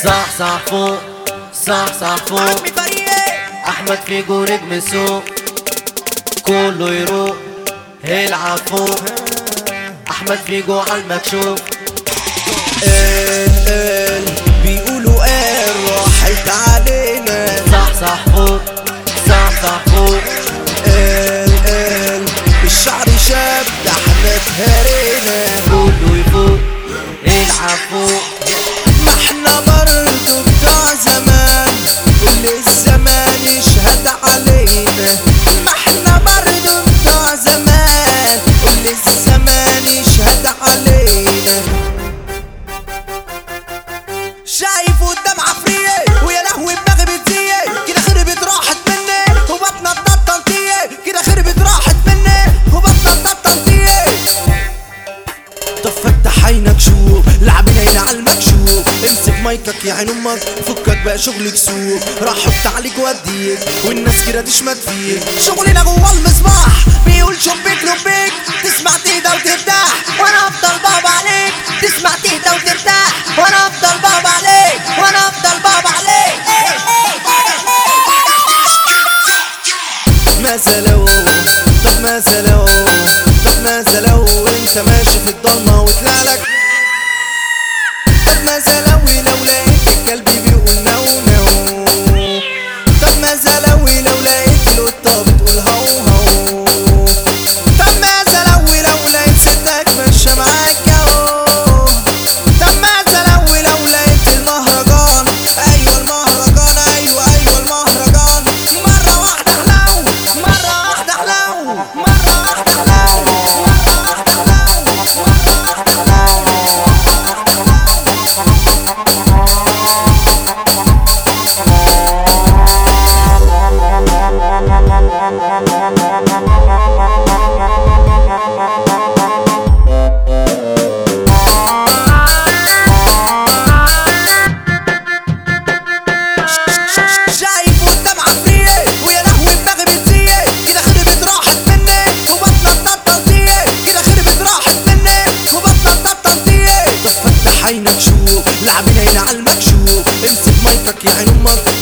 صح صح فوق صح صح فوق احمد فيجو نجم السوق كله يروق هيلعب فوق احمد فيجو عالمكشوف. بيقولوا راحت علينا. صح صح فوق صح صح فوق الشعر شاب ده احنا اتهرينا. كله يفوق يلعب فوق. ما احنا برضو بتوع زمان كل الزمان يشهد علينا. ما احنا برضو بتوع زمان كل الزمان يشهد علينا. شايف قدام عفريه ويا لهوي دماغي بتزيه كده خربت راحت مني وبطني الطنطيه كده خربت راحت مني وبطني الطنطيه. طب فتح عينك شوف لعبنا هنا على المكشوف. امسك مايكك يا عين امك فكك بقى شغلك سوق. راح احط عليك واديك والناس كده تشمت فيك. شغلنا جوه المصباح بيقول شبيك لبيك تسمع تهدى وترتاح وانا افضل بابا عليك. تسمع تهدى وترتاح وانا افضل بابا عليك وانا افضل بابا عليك. ماذا لو طب ماذا لو طب ماذا لو انت ماشي في الضلمه وطلع لك. طب ماذا لو لقيت قلبي بيقول نو نو. طب ماذا لو لقيت القطه بتقول هو هو. طب ماذا لو لقيت ستك ماشيه معاك اهو. طب ماذا لو لقيت المهرجان. ايوه المهرجان ايوه المهرجان. مره واحده حلو مره واحده حلو مره واحده حلو مره واحده حلو مره واحده حلو. شايف قدام عفريه ويا لهوي دماغي بتزيه كده خربت راحت مني وبطني الطنطيه كده خربت راحت مني وبطني الطنطيه. طب فتح عينك شوف لعبنا هنا على المكشوف. امسك مايكك يا عين امك